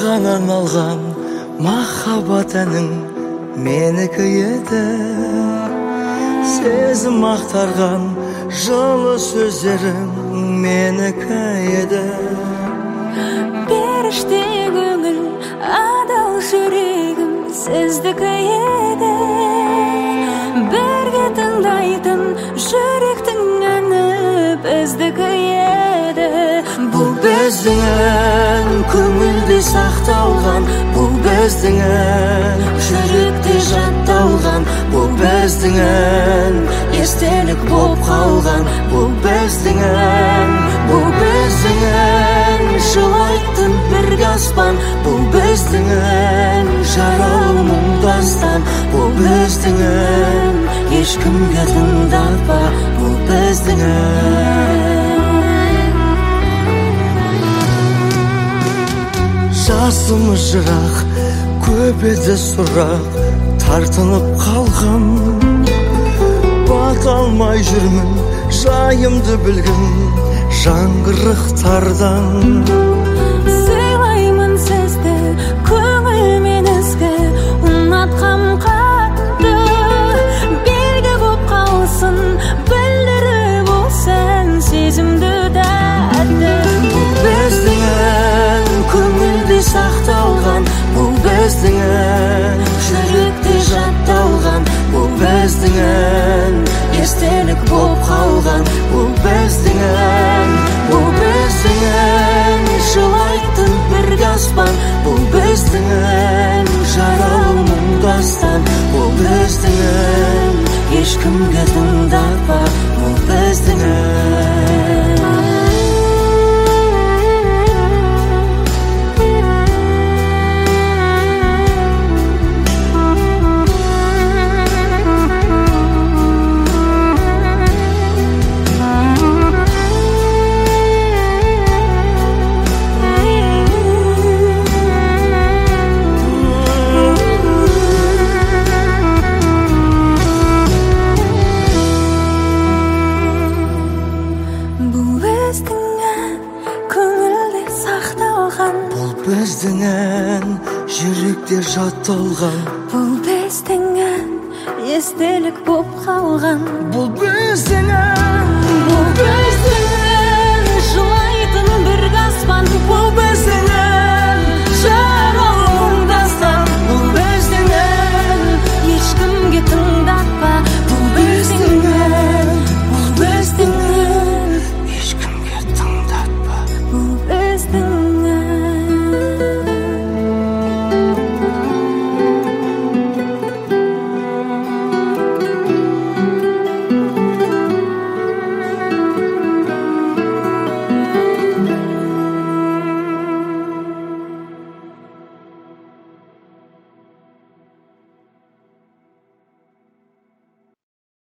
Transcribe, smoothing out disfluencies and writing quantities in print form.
саған арналған махаббат әнің менікі еді. Сезім ақтарған жылы сөздерің менікі еді. Періште көңіл, адал жүрегім сіздікі еді. Бірге тыңдайтын жүректің әні біздікі еді. Бұл біздің ән көңілде сақталған, бұл біздің ән жүректе жатталған, бұл біздің ән естелік боп қалған, бұл біздің ән, бұл біздің ән жылайтын бірге аспан, бұл біздің ән жаралы мұңдастан, бұл біздің ән ешкімге тыңдатпа, бұл біздің ән. Жасымыз жырақ, көп еді сұрақ, тартынып қалған. Бата алмай жүрмін, жайымды білгін, жаңғырықтардан. Сыйлаймын сізді, көңілмен ізгі, ұнатқам қатты. Белгі боп қалсын, білдіріп болсын, сезімді дәтті. Бұл біздің ән көңілде сақталған, бұл біздің ән жүректе жатталған, бұл біздің ән естелік боп қалған, бұл біздің ән, бұл біздің ән жылайтын бірге аспан, бұл біздің ән жаралы мұңдастан, бұл біздің ән ешкімге тыңдатпа, бұл біздің ән. Біздің ән жүректе жатталған, бұл біздің ән естелік боп қалған, бұл біздің ән